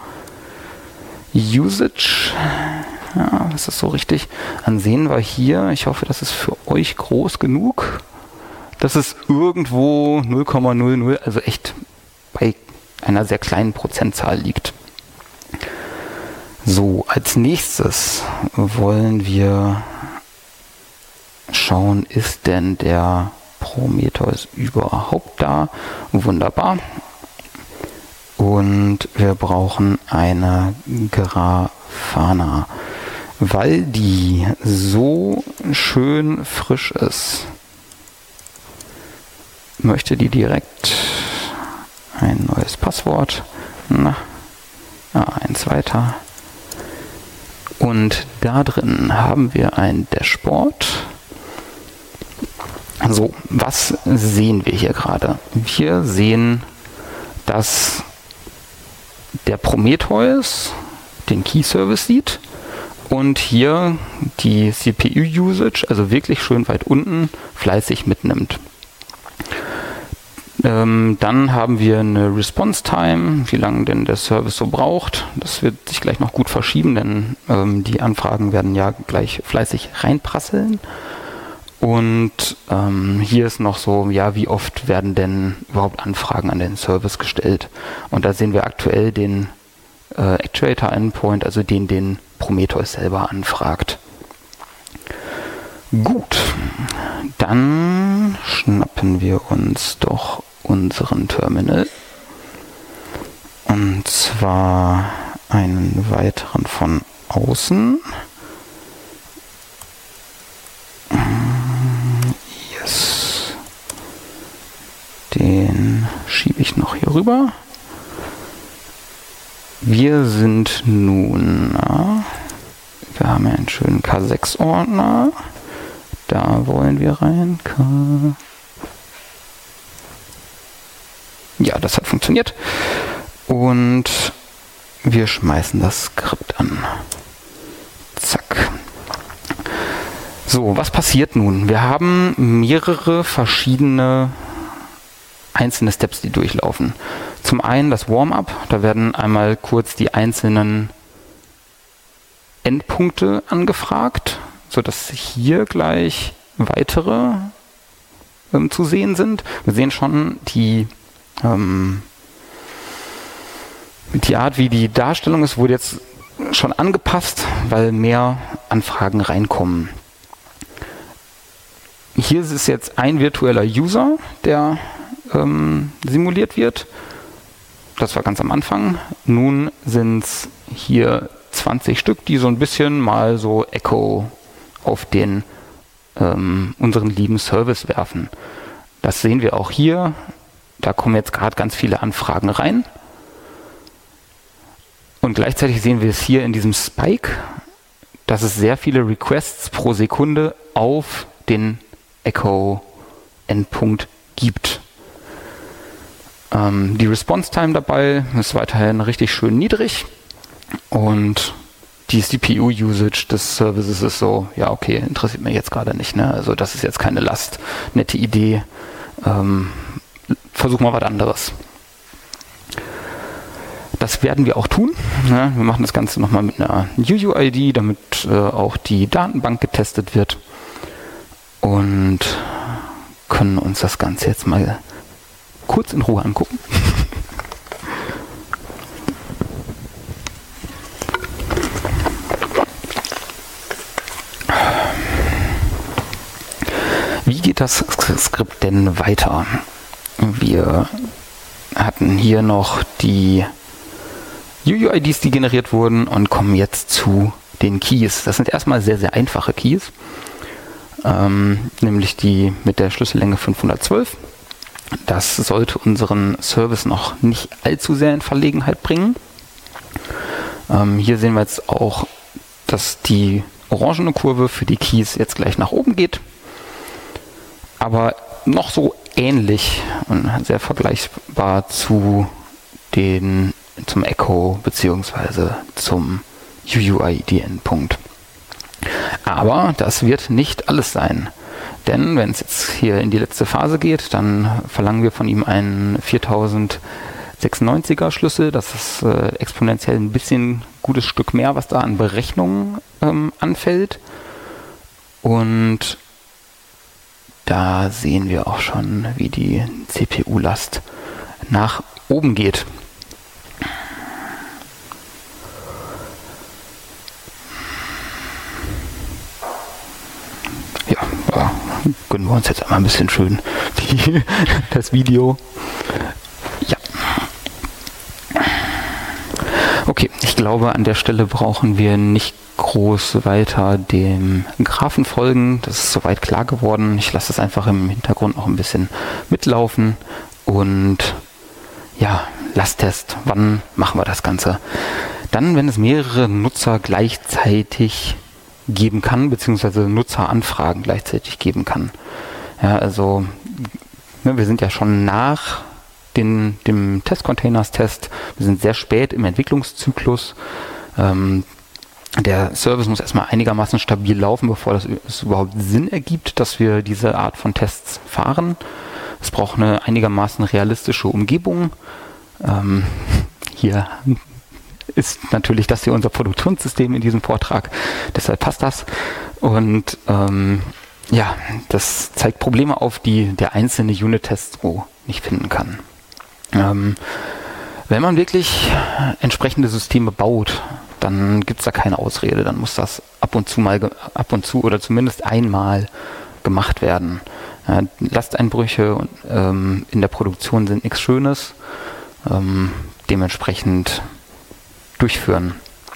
Usage, ja, das ist so richtig, dann sehen wir hier, ich hoffe, das ist für euch groß genug, dass es irgendwo 0,00, also echt bei einer sehr kleinen Prozentzahl liegt. So, als nächstes wollen wir schauen, ist denn der Prometheus überhaupt da? Wunderbar. Und wir brauchen eine Grafana, weil die so schön frisch ist. Möchte die direkt ein neues Passwort. Eins weiter. Und da drin haben wir ein Dashboard. So, was sehen wir hier gerade? Wir sehen, dass der Prometheus den Key-Service sieht und hier die CPU-Usage, also wirklich schön weit unten, fleißig mitnimmt. Dann haben wir eine Response-Time, wie lange denn der Service so braucht. Das wird sich gleich noch gut verschieben, denn die Anfragen werden ja gleich fleißig reinprasseln. Und hier ist noch so, ja, wie oft werden denn überhaupt Anfragen an den Service gestellt? Und da sehen wir aktuell den Actuator Endpoint, also den Prometheus selber anfragt. Gut, dann schnappen wir uns doch unseren Terminal. Und zwar einen weiteren von außen. Den schiebe ich noch hier rüber. Wir sind nun, wir haben ja einen schönen K6-Ordner. Da wollen wir rein. Ja, das hat funktioniert. Und wir schmeißen das Skript an. Zack. So, was passiert nun? Wir haben mehrere verschiedene einzelne Steps, die durchlaufen. Zum einen das Warm-up, da werden einmal kurz die einzelnen Endpunkte angefragt, sodass hier gleich weitere zu sehen sind. Wir sehen schon die Art, wie die Darstellung ist, wurde jetzt schon angepasst, weil mehr Anfragen reinkommen. Hier ist es jetzt ein virtueller User, der simuliert wird. Das war ganz am Anfang. Nun sind es hier 20 Stück, die so ein bisschen mal so Echo auf den unseren lieben Service werfen. Das sehen wir auch hier. Da kommen jetzt gerade ganz viele Anfragen rein. Und gleichzeitig sehen wir es hier in diesem Spike, dass es sehr viele Requests pro Sekunde auf den Echo-Endpunkt gibt. Die Response-Time dabei ist weiterhin richtig schön niedrig und die CPU-Usage des Services ist so, ja okay, interessiert mich jetzt gerade nicht, ne? Also das ist jetzt keine Last, nette Idee, versuch mal was anderes. Das werden wir auch tun. Ne? Wir machen das Ganze nochmal mit einer UUID, damit auch die Datenbank getestet wird und können uns das Ganze jetzt mal kurz in Ruhe angucken. Wie geht das Skript denn weiter? Wir hatten hier noch die UUIDs, die generiert wurden, und kommen jetzt zu den Keys. Das sind erstmal sehr, sehr einfache Keys, nämlich die mit der Schlüssellänge 512. Das sollte unseren Service noch nicht allzu sehr in Verlegenheit bringen. Hier sehen wir jetzt auch, dass die orangene Kurve für die Keys jetzt gleich nach oben geht, aber noch so ähnlich und sehr vergleichbar zum Echo bzw. zum UUID-Endpunkt. Aber das wird nicht alles sein. Denn wenn es jetzt hier in die letzte Phase geht, dann verlangen wir von ihm einen 4096er Schlüssel. Das ist exponentiell ein bisschen gutes Stück mehr, was da an Berechnungen anfällt. Und da sehen wir auch schon, wie die CPU-Last nach oben geht. Ja, gönnen wir uns jetzt einmal ein bisschen schön das Video. Ja. Okay, ich glaube, an der Stelle brauchen wir nicht groß weiter dem Graphen folgen. Das ist soweit klar geworden. Ich lasse es einfach im Hintergrund noch ein bisschen mitlaufen. Und ja, Lasttest. Wann machen wir das Ganze? Dann, wenn es mehrere Nutzer gleichzeitig geben kann, beziehungsweise Nutzeranfragen gleichzeitig geben kann. Ja, also wir sind ja schon nach dem Test-Containers-Test. Wir sind sehr spät im Entwicklungszyklus. Der Service muss erstmal einigermaßen stabil laufen, bevor es überhaupt Sinn ergibt, dass wir diese Art von Tests fahren. Es braucht eine einigermaßen realistische Umgebung. Hier ist natürlich das hier unser Produktionssystem in diesem Vortrag, deshalb passt das. Und ja, das zeigt Probleme auf, die der einzelne Unit-Test so nicht finden kann. Wenn man wirklich entsprechende Systeme baut, dann gibt es da keine Ausrede. Dann muss das ab und zu oder zumindest einmal gemacht werden. Lasteinbrüche in der Produktion sind nichts Schönes. Dementsprechend durchführen.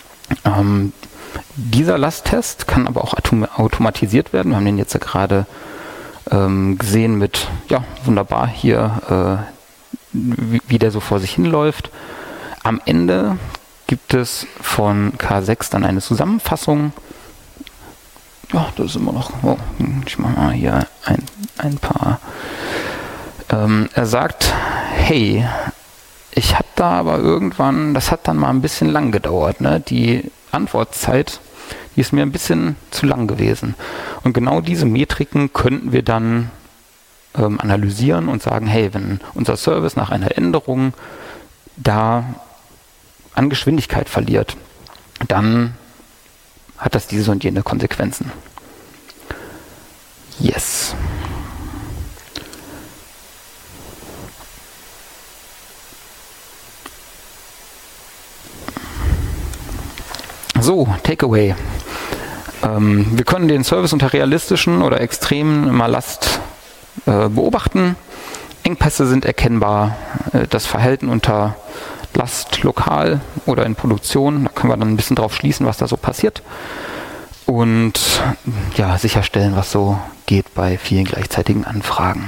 Dieser Lasttest kann aber auch automatisiert werden. Wir haben den jetzt ja gerade gesehen mit, ja, wunderbar hier, wie der so vor sich hinläuft. Am Ende gibt es von K6 dann eine Zusammenfassung. Ja, das ist immer noch, oh, ich mache mal hier ein paar. Er sagt, hey, ich habe da aber irgendwann, das hat dann mal ein bisschen lang gedauert, ne? Die Antwortzeit, die ist mir ein bisschen zu lang gewesen. Und genau diese Metriken könnten wir dann analysieren und sagen, hey, wenn unser Service nach einer Änderung da an Geschwindigkeit verliert, dann hat das diese und jene Konsequenzen. Yes. So, Takeaway. Wir können den Service unter realistischen oder extremen Last beobachten. Engpässe sind erkennbar. Das Verhalten unter Last lokal oder in Produktion, da können wir dann ein bisschen drauf schließen, was da so passiert. Und ja, sicherstellen, was so geht bei vielen gleichzeitigen Anfragen.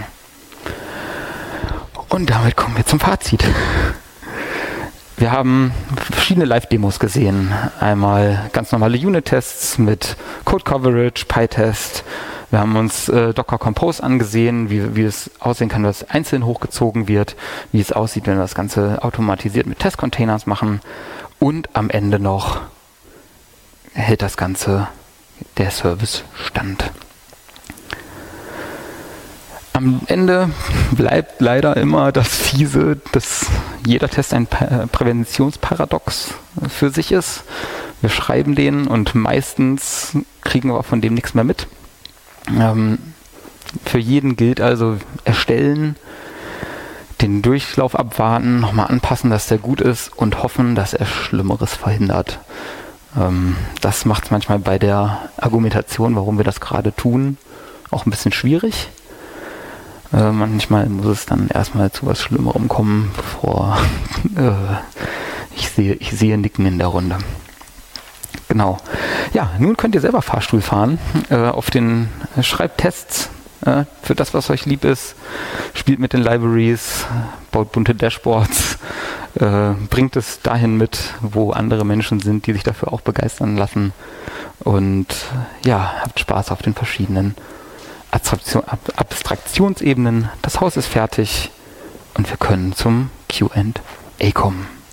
Und damit kommen wir zum Fazit. Wir haben verschiedene Live-Demos gesehen. Einmal ganz normale Unit-Tests mit Code-Coverage, PyTest. Wir haben uns Docker Compose angesehen, wie es aussehen kann, wenn es einzeln hochgezogen wird, wie es aussieht, wenn wir das Ganze automatisiert mit Test-Containers machen. Und am Ende noch hält das Ganze der Service stand. Am Ende bleibt leider immer das Fiese, dass jeder Test ein Präventionsparadox für sich ist. Wir schreiben den und meistens kriegen wir von dem nichts mehr mit. Für jeden gilt also erstellen, den Durchlauf abwarten, nochmal anpassen, dass der gut ist und hoffen, dass er Schlimmeres verhindert. Das macht es manchmal bei der Argumentation, warum wir das gerade tun, auch ein bisschen schwierig. Manchmal muss es dann erstmal zu was Schlimmerem kommen, bevor ich sehe Nicken in der Runde. Genau. Ja, nun könnt ihr selber Fahrstuhl fahren. Auf den Schreibtests für das, was euch lieb ist. Spielt mit den Libraries, baut bunte Dashboards, bringt es dahin mit, wo andere Menschen sind, die sich dafür auch begeistern lassen. Und ja, habt Spaß auf den verschiedenen Abstraktionsebenen. Das Haus ist fertig und wir können zum Q&A kommen.